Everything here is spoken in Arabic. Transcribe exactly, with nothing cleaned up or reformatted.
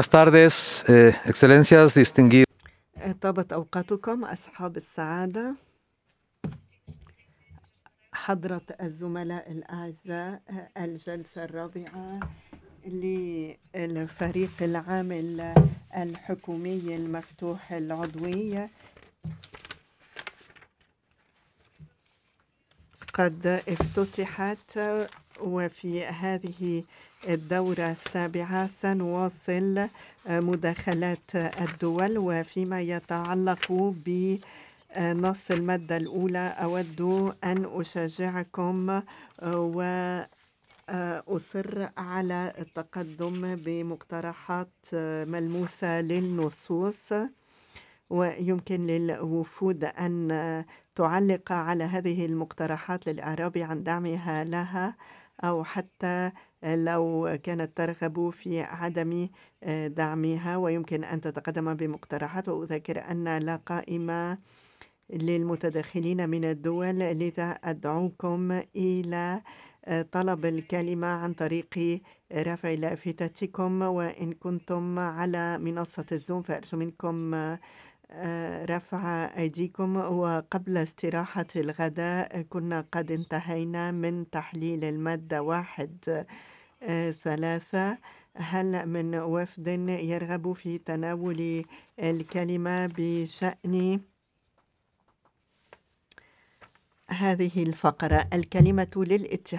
Buenas tardes, eh, excelencias, distinguidos. طابت أوقاتكم أصحاب السعادة، حضرة الزملاء الأعزاء. الجلسة الرابعة للفريق العامل الحكومي المفتوح العضوي قد افتتحت، وفي هذه الدورة السابعة سنواصل مداخلات الدول. وفيما يتعلق بنص المادة الأولى أود أن أشجعكم وأصر على التقدم بمقترحات ملموسة للنصوص، ويمكن للوفود أن تعلق على هذه المقترحات للإعراب عن دعمها لها، أو حتى لو كانت ترغب في عدم دعمها ويمكن أن تتقدم بمقترحات. وأذكر أن لا قائمة للمتدخلين من الدول، لذا أدعوكم إلى طلب الكلمة عن طريق رفع لافتتكم، وإن كنتم على منصة الزوم فأرجو منكم رفع أيديكم. وقبل استراحة الغداء كنا قد انتهينا من تحليل المادة واحد ثلاثة. هل من وفد يرغب في تناول الكلمة بشأن هذه الفقرة؟ الكلمة للاتحاد.